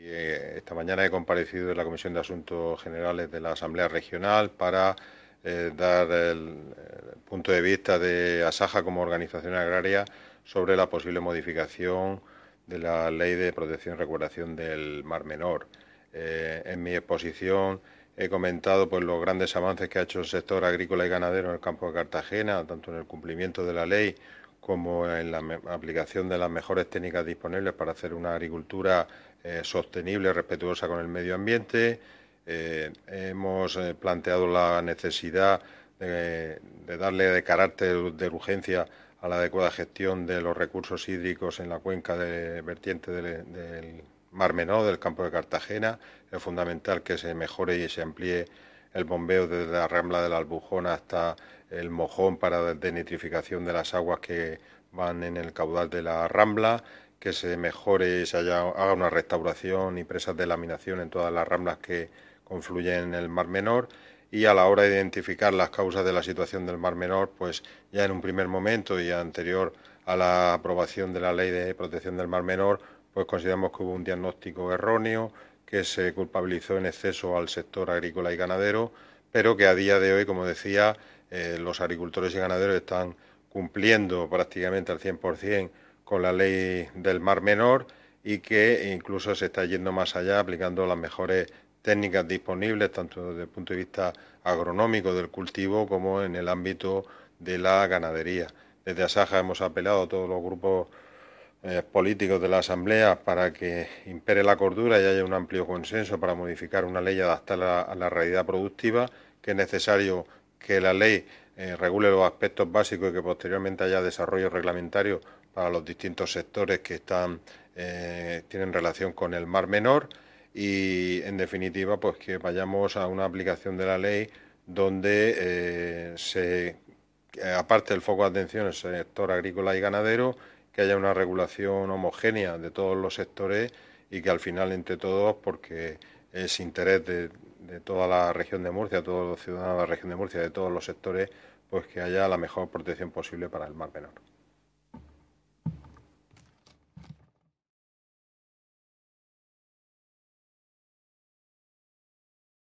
Esta mañana he comparecido en la Comisión de Asuntos Generales de la Asamblea Regional para dar el punto de vista de Asaja como organización agraria sobre la posible modificación de la Ley de Protección y Recuperación del Mar Menor. En mi exposición he comentado pues, los grandes avances que ha hecho el sector agrícola y ganadero en el campo de Cartagena, tanto en el cumplimiento de la ley como en la aplicación de las mejores técnicas disponibles para hacer una agricultura sostenible, respetuosa con el medio ambiente. Hemos planteado la necesidad de darle de carácter de urgencia a la adecuada gestión de los recursos hídricos en la cuenca de vertiente del Mar Menor, del campo de Cartagena. Es fundamental que se mejore y se amplíe el bombeo desde la Rambla de la Albujona hasta el Mojón para denitrificación de las aguas que van en el caudal de la Rambla, que se mejore y se haga una restauración y presas de laminación en todas las ramblas que confluyen en el Mar Menor. Y a la hora de identificar las causas de la situación del Mar Menor, pues ya en un primer momento y anterior a la aprobación de la Ley de Protección del Mar Menor, pues consideramos que hubo un diagnóstico erróneo, que se culpabilizó en exceso al sector agrícola y ganadero, pero que a día de hoy, como decía, los agricultores y ganaderos están cumpliendo prácticamente al 100% con la ley del Mar Menor y que incluso se está yendo más allá, aplicando las mejores técnicas disponibles, tanto desde el punto de vista agronómico del cultivo como en el ámbito de la ganadería. Desde Asaja hemos apelado a todos los grupos políticos de la Asamblea para que impere la cordura y haya un amplio consenso para modificar una ley adaptada a la realidad productiva, que es necesario que la ley regule los aspectos básicos y que posteriormente haya desarrollo reglamentario para los distintos sectores que tienen relación con el Mar Menor y, en definitiva, pues que vayamos a una aplicación de la ley donde aparte del foco de atención el sector agrícola y ganadero, que haya una regulación homogénea de todos los sectores y que al final, entre todos, porque es interés de toda la región de Murcia, de todos los ciudadanos de la región de Murcia, de todos los sectores, pues que haya la mejor protección posible para el Mar Menor.